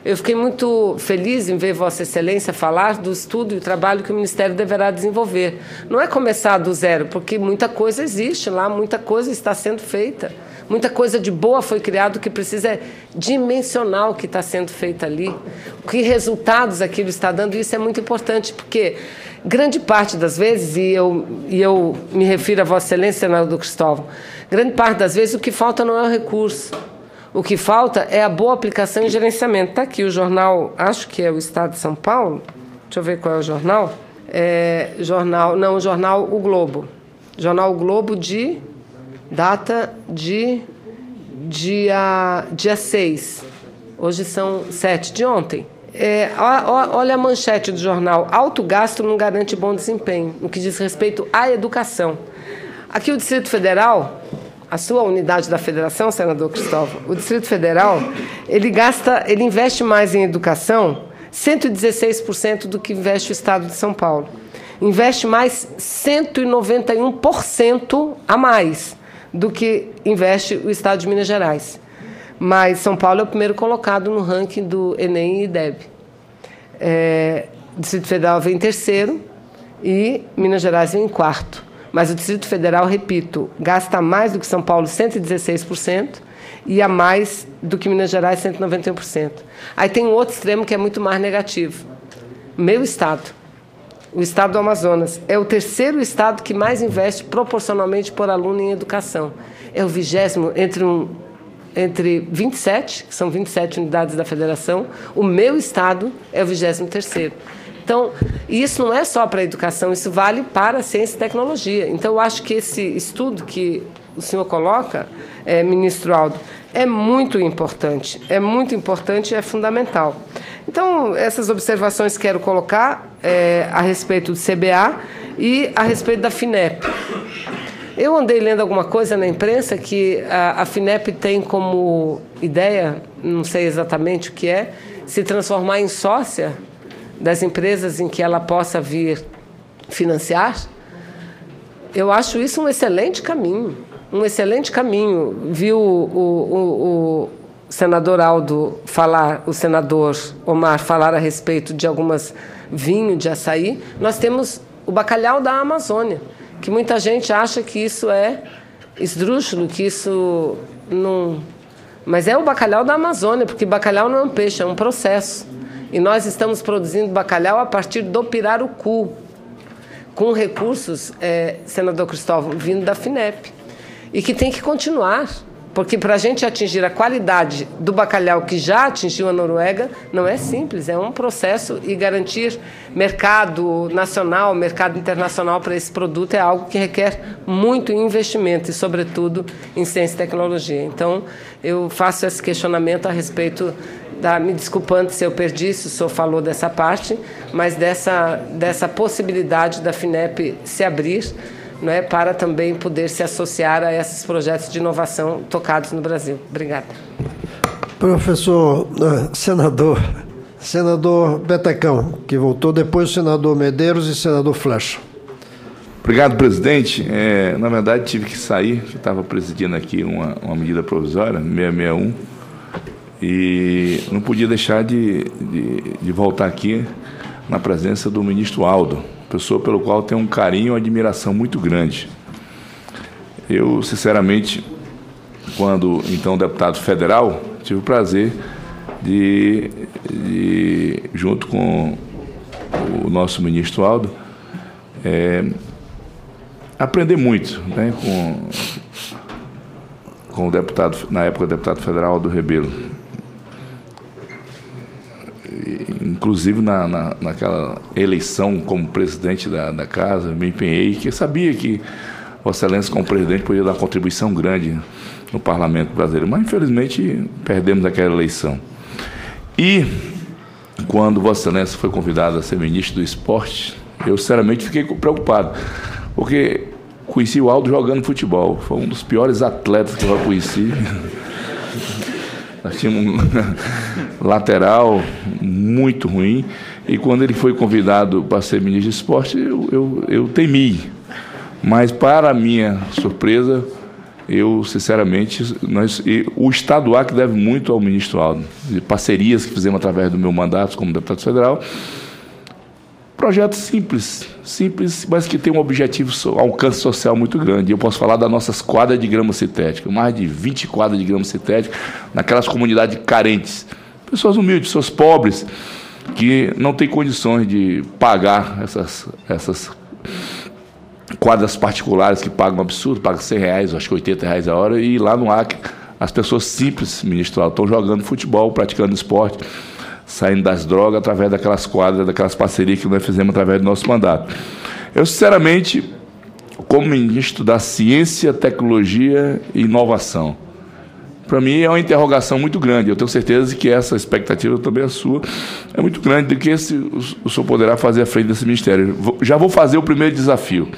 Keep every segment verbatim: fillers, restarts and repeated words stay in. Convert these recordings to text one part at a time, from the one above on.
eu fiquei muito feliz em ver Vossa Excelência falar do estudo e o trabalho que o Ministério deverá desenvolver. Não é começar do zero, porque muita coisa existe lá, muita coisa está sendo feita. Muita coisa de boa foi criada, o que precisa é dimensionar o que está sendo feito ali, que resultados aquilo está dando, e isso é muito importante, porque grande parte das vezes, e eu, e eu me refiro a Vossa Excelência, senador Cristóvão, grande parte das vezes o que falta não é o recurso, o que falta é a boa aplicação e gerenciamento. Está aqui o jornal, acho que é o Estado de São Paulo, deixa eu ver qual é o jornal, é, jornal não, o jornal O Globo, jornal O Globo de... data de dia, dia seis. Hoje são sete de ontem. É, olha a manchete do jornal. Alto gasto não garante bom desempenho, no que diz respeito à educação. Aqui o Distrito Federal, a sua unidade da federação, senador Cristóvão, o Distrito Federal, ele gasta, ele investe mais em educação, cento e dezesseis por cento do que investe o Estado de São Paulo. Investe mais cento e noventa e um por cento a mais do que investe o Estado de Minas Gerais. Mas São Paulo é o primeiro colocado no ranking do Enem e I D E B. É, o Distrito Federal vem em terceiro e Minas Gerais vem em quarto. Mas o Distrito Federal, repito, gasta mais do que São Paulo, cento e dezesseis por cento, e a mais do que Minas Gerais, cento e noventa e um por cento. Aí tem um outro extremo que é muito mais negativo. Meu estado, o estado do Amazonas, é o terceiro estado que mais investe proporcionalmente por aluno em educação. É o vigésimo, entre, um, entre vinte e sete, que são vinte e sete unidades da federação, o meu estado é o vigésimo terceiro. Então, isso não é só para a educação, isso vale para a ciência e tecnologia. Então, eu acho que esse estudo que o senhor coloca, é, ministro Aldo, é muito importante, é muito importante e é fundamental. Então, essas observações quero colocar é, a respeito do C B A e a respeito da FINEP. Eu andei lendo alguma coisa na imprensa que a, a FINEP tem como ideia, não sei exatamente o que é, se transformar em sócia das empresas em que ela possa vir financiar. Eu acho isso um excelente caminho, um excelente caminho. Viu o, o, o senador Aldo falar, o senador Omar falar a respeito de algumas vinho de açaí. Nós temos o bacalhau da Amazônia, que muita gente acha que isso é esdrúxulo, que isso não... Mas é o bacalhau da Amazônia, porque bacalhau não é um peixe, é um processo. E nós estamos produzindo bacalhau a partir do pirarucu, com recursos, é, senador Cristóvão, vindo da FINEP. E que tem que continuar, porque para a gente atingir a qualidade do bacalhau que já atingiu a Noruega, não é simples, é um processo, e garantir mercado nacional, mercado internacional para esse produto é algo que requer muito investimento e, sobretudo, em ciência e tecnologia. Então, eu faço esse questionamento a respeito da, me desculpando se eu perdi, se o senhor falou dessa parte, mas dessa, dessa possibilidade da FINEP se abrir, não é, para também poder se associar a esses projetos de inovação tocados no Brasil. Obrigada. Professor, senador, senador Betecão, que voltou depois, o senador Medeiros e o senador Flecha. Obrigado, presidente. É, na verdade, tive que sair, que estava presidindo aqui uma, uma medida provisória, seiscentos e sessenta e um, e não podia deixar de, de, de voltar aqui na presença do ministro Aldo, pessoa pelo qual tenho um carinho e uma admiração muito grande. Eu, sinceramente, quando então deputado federal, tive o prazer de, de junto com o nosso ministro Aldo, é, aprender muito, né, com, com o deputado, na época, o deputado federal Aldo Rebelo. Inclusive na, na, naquela eleição como presidente da, da casa, me empenhei, que eu sabia que Vossa Excelência, como presidente, podia dar uma contribuição grande no parlamento brasileiro, mas infelizmente perdemos aquela eleição. E quando Vossa Excelência foi convidado a ser ministro do esporte, eu sinceramente fiquei preocupado, porque conheci o Aldo jogando futebol, foi um dos piores atletas que eu já conheci. Nós tínhamos um lateral muito ruim, e quando ele foi convidado para ser ministro de esporte, eu, eu, eu temi. Mas, para a minha surpresa, eu, sinceramente, nós, o Estado do Acre deve muito ao ministro Aldo, de parcerias que fizemos através do meu mandato como deputado federal. Projeto simples, simples, mas que tem um objetivo, um alcance social muito grande. Eu posso falar das nossas quadras de grama sintética, mais de vinte quadras de grama sintética, naquelas comunidades carentes, pessoas humildes, pessoas pobres, que não têm condições de pagar essas, essas quadras particulares que pagam um absurdo, pagam cem reais, acho que oitenta reais a hora, e lá no Acre, as pessoas simples, ministro, estão jogando futebol, praticando esporte, saindo das drogas através daquelas quadras, daquelas parcerias que nós fizemos através do nosso mandato. Eu, sinceramente, como ministro da Ciência, Tecnologia e Inovação, para mim é uma interrogação muito grande. Eu tenho certeza que essa expectativa também é sua, é muito grande do que esse, o senhor poderá fazer à frente desse ministério. Já vou fazer o primeiro desafio.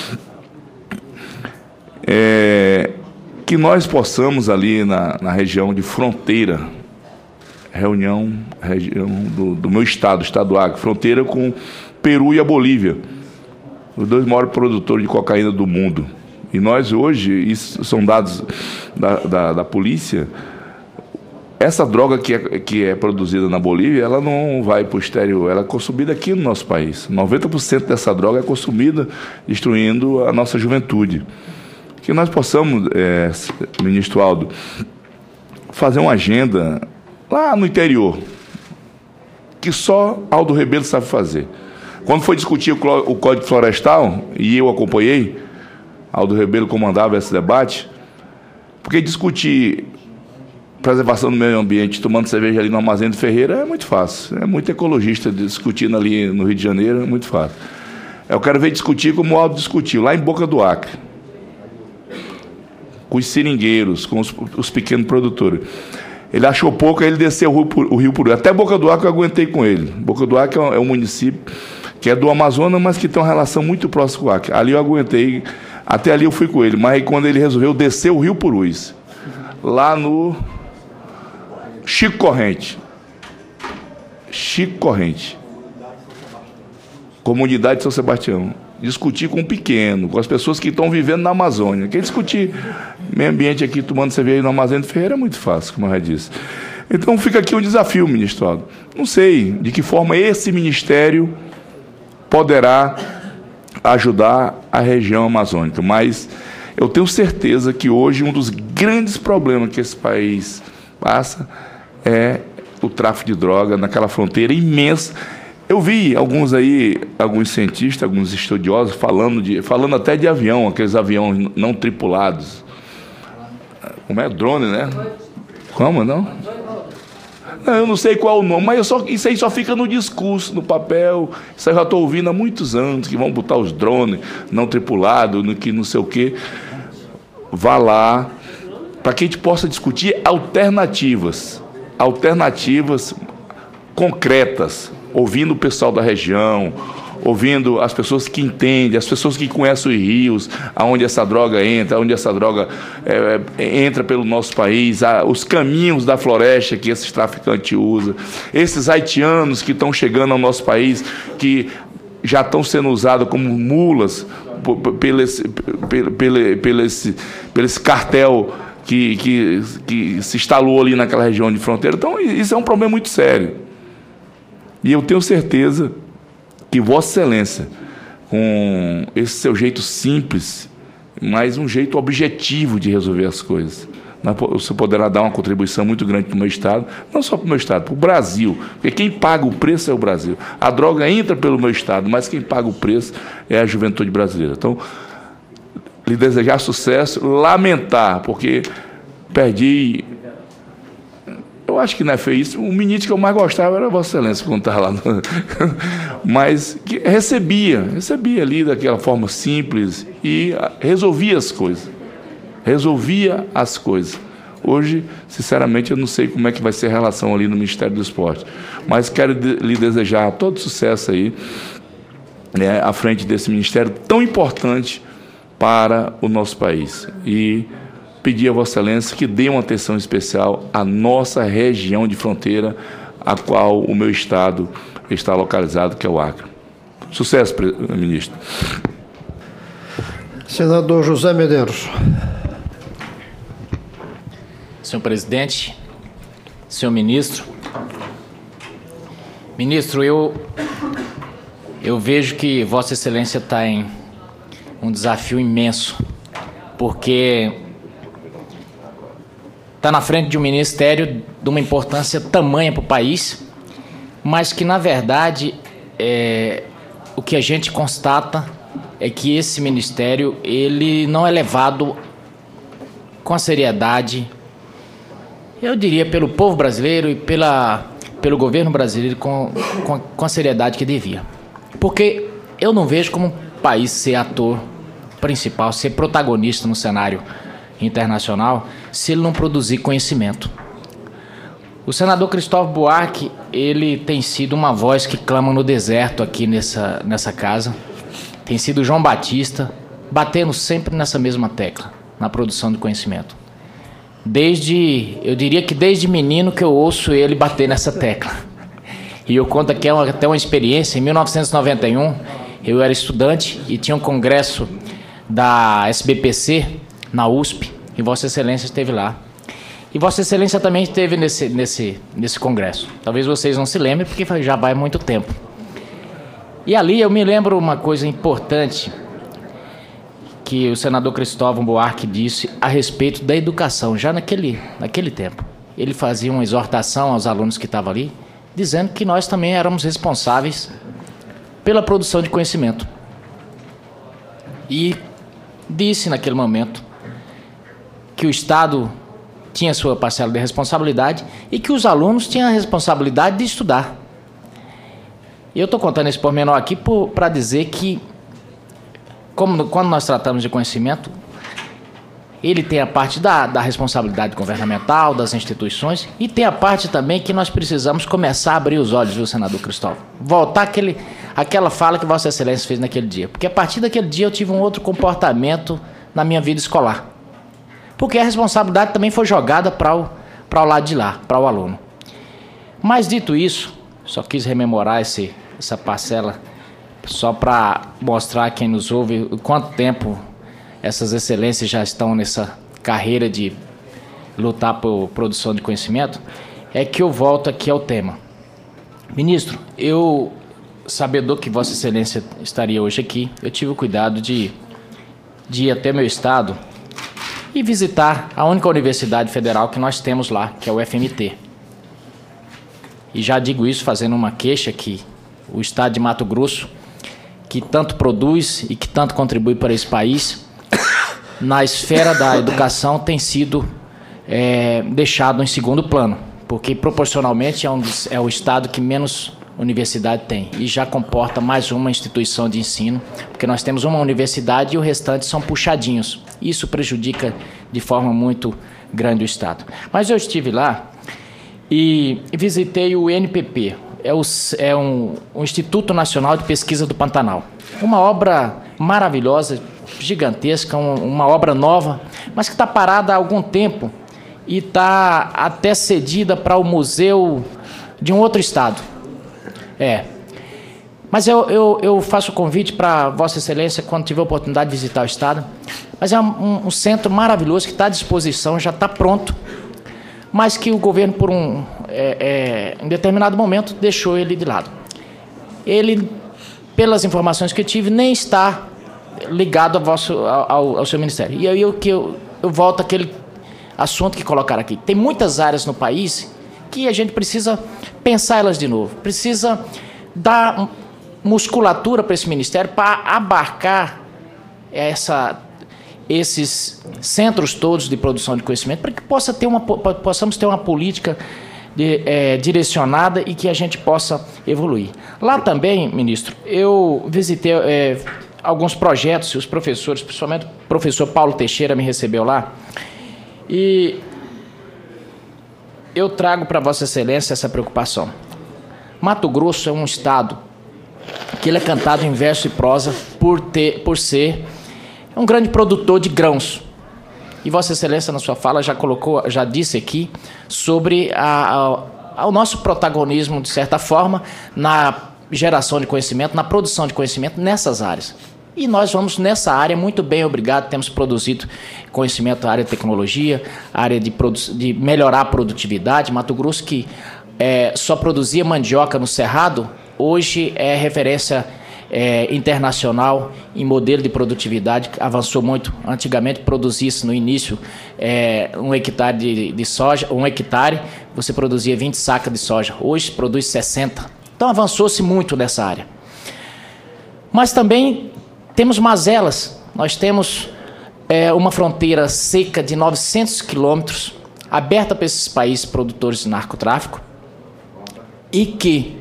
É, que nós possamos ali na, na região de fronteira, reunião, região do, do meu estado, o estado do Acre, fronteira com Peru e a Bolívia, os dois maiores produtores de cocaína do mundo. E nós hoje, isso são dados da, da, da polícia, essa droga que é, que é produzida na Bolívia, ela não vai para o exterior, ela é consumida aqui no nosso país. noventa por cento dessa droga é consumida destruindo a nossa juventude. Que nós possamos, é, ministro Aldo, fazer uma agenda lá no interior, que só Aldo Rebelo sabe fazer. Quando foi discutir o Código Florestal, e eu acompanhei, Aldo Rebelo comandava esse debate, porque discutir preservação do meio ambiente tomando cerveja ali no Armazém do Ferreira é muito fácil. É muito ecologista discutindo ali no Rio de Janeiro, é muito fácil. Eu quero ver discutir como o Aldo discutiu, lá em Boca do Acre, com os seringueiros, com os, os pequenos produtores. Ele achou pouco, aí ele desceu o Rio, o Rio Puru. Até Boca do Acre eu aguentei com ele. Boca do Acre é um, é um município que é do Amazonas, mas que tem uma relação muito próxima com o Acre. Ali eu aguentei, até ali eu fui com ele. Mas aí quando ele resolveu descer o Rio Purus, lá no Chico Corrente. Chico Corrente. Comunidade de São Sebastião. Discutir com o pequeno, com as pessoas que estão vivendo na Amazônia. Quem discutir meio ambiente aqui, tomando cerveja no Armazém do Ferreira, é muito fácil, como eu já disse. Então fica aqui um desafio, ministro Aldo. Não sei de que forma esse ministério poderá ajudar a região amazônica, mas eu tenho certeza que hoje um dos grandes problemas que esse país passa é o tráfico de droga naquela fronteira imensa. Eu vi alguns aí, alguns cientistas, alguns estudiosos falando, de, falando até de avião, aqueles aviões não tripulados. Como é? Drone, né? Como, não? Não, eu não sei qual é o nome, mas eu só, isso aí só fica no discurso, no papel. Isso aí eu já estou ouvindo há muitos anos, que vão botar os drones não tripulados, no que não sei o quê. Vá lá, para que a gente possa discutir alternativas, alternativas concretas, ouvindo o pessoal da região, ouvindo as pessoas que entendem, as pessoas que conhecem os rios, aonde essa droga entra, aonde essa droga é, entra pelo nosso país, a, os caminhos da floresta que esses traficantes usam, esses haitianos que estão chegando ao nosso país, que já estão sendo usados como mulas pelo esse, pelo, pelo, pelo, esse, pelo esse cartel que, que, que se instalou ali naquela região de fronteira. Então, isso é um problema muito sério. E eu tenho certeza que Vossa Excelência, com esse seu jeito simples, mas um jeito objetivo de resolver as coisas, você poderá dar uma contribuição muito grande para o meu Estado, não só para o meu Estado, para o Brasil, porque quem paga o preço é o Brasil. A droga entra pelo meu Estado, mas quem paga o preço é a juventude brasileira. Então, lhe desejar sucesso, lamentar, porque perdi... Eu acho que não é feio isso. O ministro que eu mais gostava era Vossa Excelência, quando estava lá. No... Mas que recebia, recebia ali daquela forma simples e resolvia as coisas. Resolvia as coisas. Hoje, sinceramente, eu não sei como é que vai ser a relação ali no Ministério do Esporte. Mas quero lhe desejar todo sucesso aí, né, à frente desse ministério tão importante para o nosso país. E pedir a Vossa Excelência que dê uma atenção especial à nossa região de fronteira, a qual o meu Estado está localizado, que é o Acre. Sucesso, ministro. Senador José Medeiros. senhor presidente, senhor ministro. Ministro, eu, eu vejo que Vossa Excelência está em um desafio imenso, porque está na frente de um ministério de uma importância tamanha para o país, mas que, na verdade, é, o que a gente constata é que esse ministério ele não é levado com a seriedade, eu diria, pelo povo brasileiro e pela, pelo governo brasileiro com, com, com a seriedade que devia. Porque eu não vejo como um país ser ator principal, ser protagonista no cenário internacional, se ele não produzir conhecimento. O senador Cristóvão Buarque, ele tem sido uma voz que clama no deserto aqui nessa, nessa casa. Tem sido João Batista, batendo sempre nessa mesma tecla, na produção de conhecimento. Desde, eu diria que desde menino que eu ouço ele bater nessa tecla. E eu conto aqui até uma experiência. Em mil novecentos e noventa e um, eu era estudante e tinha um congresso da S B P C na U S P, e Vossa Excelência esteve lá. E Vossa Excelência também esteve nesse, nesse, nesse congresso. Talvez vocês não se lembrem, porque já vai muito tempo. E ali eu me lembro uma coisa importante que o senador Cristóvão Buarque disse a respeito da educação, já naquele, naquele tempo. Ele fazia uma exortação aos alunos que estavam ali, dizendo que nós também éramos responsáveis pela produção de conhecimento. E disse naquele momento que o Estado tinha sua parcela de responsabilidade e que os alunos tinham a responsabilidade de estudar. E eu estou contando esse pormenor aqui para dizer que, como, quando nós tratamos de conhecimento, ele tem a parte da, da responsabilidade governamental, das instituições, e tem a parte também que nós precisamos começar a abrir os olhos, viu, senador Cristóvão? Voltar àquele, àquela fala que Vossa Excelência fez naquele dia. Porque a partir daquele dia eu tive um outro comportamento na minha vida escolar. Porque a responsabilidade também foi jogada para o, para o lado de lá, para o aluno. Mas dito isso, só quis rememorar esse, essa parcela só para mostrar a quem nos ouve o quanto tempo essas excelências já estão nessa carreira de lutar por produção de conhecimento, é que eu volto aqui ao tema. Ministro, eu, sabedor que Vossa Excelência estaria hoje aqui, eu tive o cuidado de, de ir até meu estado e visitar a única universidade federal que nós temos lá, que é o F M T. E já digo isso fazendo uma queixa que o estado de Mato Grosso, que tanto produz e que tanto contribui para esse país, na esfera da educação tem sido é, deixado em segundo plano, porque proporcionalmente é, um dos, é o estado que menos universidade tem e já comporta mais uma instituição de ensino, porque nós temos uma universidade e o restante são puxadinhos. Isso prejudica de forma muito grande o estado. Mas eu estive lá e visitei o N P P, é, o, é um, o Instituto Nacional de Pesquisa do Pantanal. Uma obra maravilhosa, gigantesca, um, uma obra nova, mas que está parada há algum tempo e está até cedida para o museu de um outro estado. É. Mas eu, eu, eu faço o convite para Vossa Excelência quando tiver a oportunidade de visitar o estado. Mas é um, um centro maravilhoso que está à disposição, já está pronto, mas que o governo, por um é, é, em determinado momento, deixou ele de lado. Ele, pelas informações que eu tive, nem está ligado ao, vosso, ao, ao seu ministério. E aí eu, que eu, eu volto àquele assunto que colocaram aqui. Tem muitas áreas no país que a gente precisa pensar elas de novo. Precisa dar musculatura para esse ministério para abarcar essa, esses centros todos de produção de conhecimento, para que possa ter uma, possamos ter uma política de, é, direcionada e que a gente possa evoluir. Lá também, ministro, eu visitei é, alguns projetos, os professores, principalmente o professor Paulo Teixeira me recebeu lá, e eu trago para Vossa Excelência essa preocupação. Mato Grosso é um estado que ele é cantado em verso e prosa por, ter, por ser um grande produtor de grãos. E Vossa Excelência, na sua fala, já colocou, já disse aqui sobre a, a, o nosso protagonismo, de certa forma, na geração de conhecimento, na produção de conhecimento nessas áreas. E nós vamos nessa área muito bem, obrigado. Temos produzido conhecimento na área de tecnologia, área de, de melhorar a produtividade. Mato Grosso, que é, só produzia mandioca no Cerrado, hoje é referência é, internacional em modelo de produtividade, avançou muito. Antigamente produzia-se no início é, um hectare de, de soja, um hectare, você produzia vinte sacas de soja, hoje produz sessenta. Então avançou-se muito nessa área. Mas também temos mazelas, nós temos é, uma fronteira seca de novecentos quilômetros, aberta para esses países produtores de narcotráfico, e que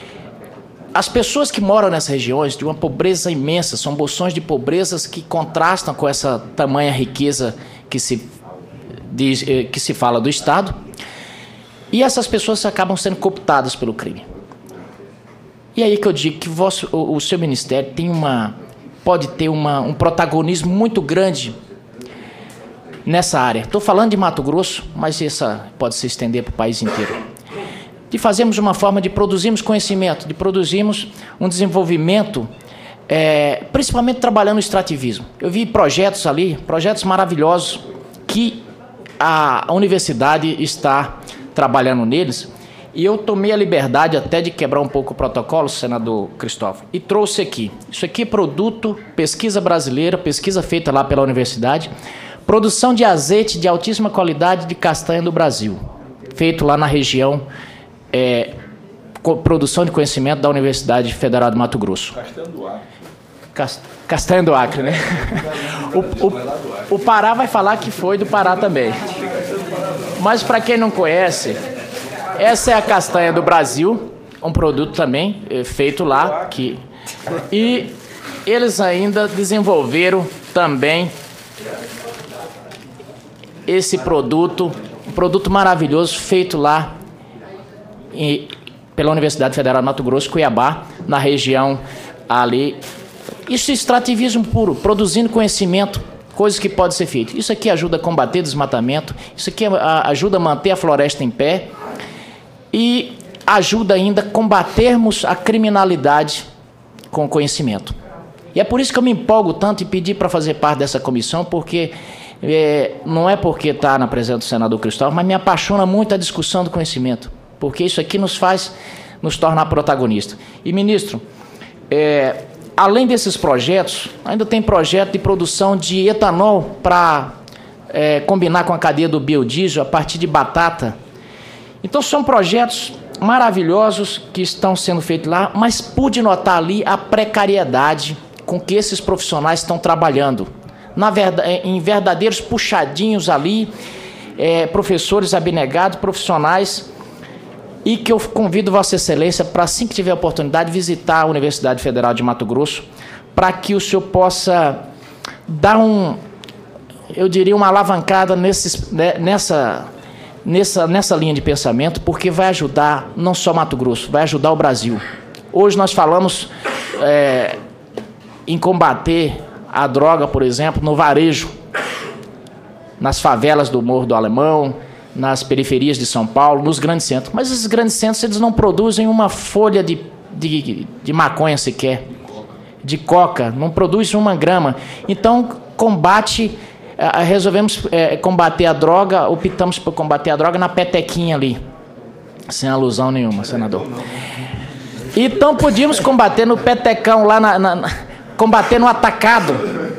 as pessoas que moram nessas regiões, de uma pobreza imensa, são bolsões de pobrezas que contrastam com essa tamanha riqueza que se, diz, que se fala do Estado, e essas pessoas acabam sendo cooptadas pelo crime. E aí que eu digo que o, vosso, o, o seu ministério tem uma, pode ter uma, um protagonismo muito grande nessa área. Estou falando de Mato Grosso, mas essa pode se estender para o país inteiro. De fazermos uma forma de produzirmos conhecimento, de produzirmos um desenvolvimento, é, principalmente trabalhando no extrativismo. Eu vi projetos ali, projetos maravilhosos, que a, a universidade está trabalhando neles, e eu tomei a liberdade até de quebrar um pouco o protocolo, senador Cristóvão, e trouxe aqui. Isso aqui é produto, pesquisa brasileira, pesquisa feita lá pela universidade, produção de azeite de altíssima qualidade de castanha do Brasil, feito lá na região, é, produção de conhecimento da Universidade Federal de Mato Grosso. Castanha do Acre. Cast, castanha do Acre, né? O, o, o Pará vai falar que foi do Pará também. Mas para quem não conhece, essa é a castanha do Brasil, um produto também é, feito lá. Que, e eles ainda desenvolveram também esse produto, um produto maravilhoso feito lá e, pela Universidade Federal de Mato Grosso, Cuiabá, na região ali. Isso é extrativismo puro, produzindo conhecimento, coisas que podem ser feitas. Isso aqui ajuda a combater desmatamento, isso aqui ajuda a manter a floresta em pé e ajuda ainda a combatermos a criminalidade com conhecimento. E é por isso que eu me empolgo tanto e pedi para fazer parte dessa comissão, porque é, não é porque está na presença do senador Cristóvão, mas me apaixona muito a discussão do conhecimento, porque isso aqui nos faz nos tornar protagonistas. E, ministro, é, além desses projetos, ainda tem projeto de produção de etanol para é, combinar com a cadeia do biodiesel a partir de batata. Então, são projetos maravilhosos que estão sendo feitos lá, mas pude notar ali a precariedade com que esses profissionais estão trabalhando. Na verdade, em verdadeiros puxadinhos ali, é, professores abnegados, profissionais, e que eu convido Vossa Excelência para, assim que tiver a oportunidade, visitar a Universidade Federal de Mato Grosso, para que o senhor possa dar um, eu diria, uma alavancada nesses, nessa, nessa, nessa linha de pensamento, porque vai ajudar não só Mato Grosso, vai ajudar o Brasil. Hoje nós falamos é, em combater a droga, por exemplo, no varejo, nas favelas do Morro do Alemão, nas periferias de São Paulo, nos grandes centros. Mas esses grandes centros, eles não produzem uma folha de, de, de maconha sequer, de coca, não produzem uma grama. Então, combate, resolvemos é, combater a droga, optamos por combater a droga na petequinha ali, sem alusão nenhuma, senador. Então, podíamos combater no petecão, lá na, na, combater no atacado,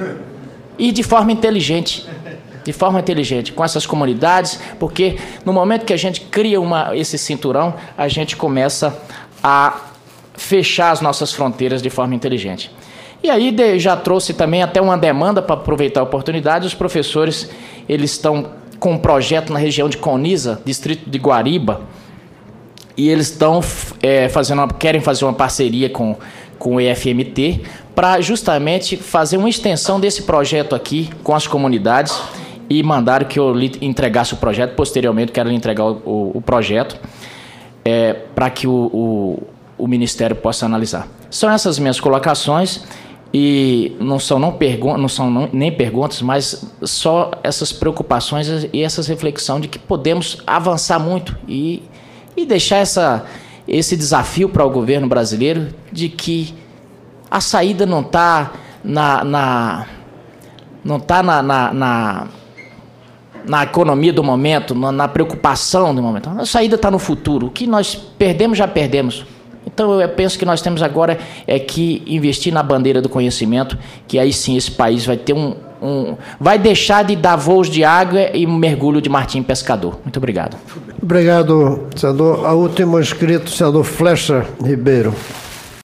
e de forma inteligente. De forma inteligente, com essas comunidades, porque no momento que a gente cria uma, esse cinturão, a gente começa a fechar as nossas fronteiras de forma inteligente. E aí de, já trouxe também até uma demanda para aproveitar a oportunidade. Os professores, eles estão com um projeto na região de Coniza, distrito de Guariba, e eles estão é, fazendo uma, querem fazer uma parceria com, com o E F M T para justamente fazer uma extensão desse projeto aqui com as comunidades. E mandaram que eu lhe entregasse o projeto. Posteriormente, quero lhe entregar o, o, o projeto é, para que o, o, o Ministério possa analisar. São essas minhas colocações e não são, não pergun não são não, nem perguntas, mas só essas preocupações e essas reflexões de que podemos avançar muito e, e deixar essa, esse desafio para o governo brasileiro de que a saída não está na, na não está na, na, na, na economia do momento, na, na preocupação do momento. A saída está no futuro. O que nós perdemos, já perdemos. Então eu penso que nós temos agora é que investir na bandeira do conhecimento, que aí sim esse país vai ter um, um vai deixar de dar voos de água e um mergulho de Martim Pescador. Muito obrigado. Obrigado, senador. A última inscrito, senador Flecha Ribeiro.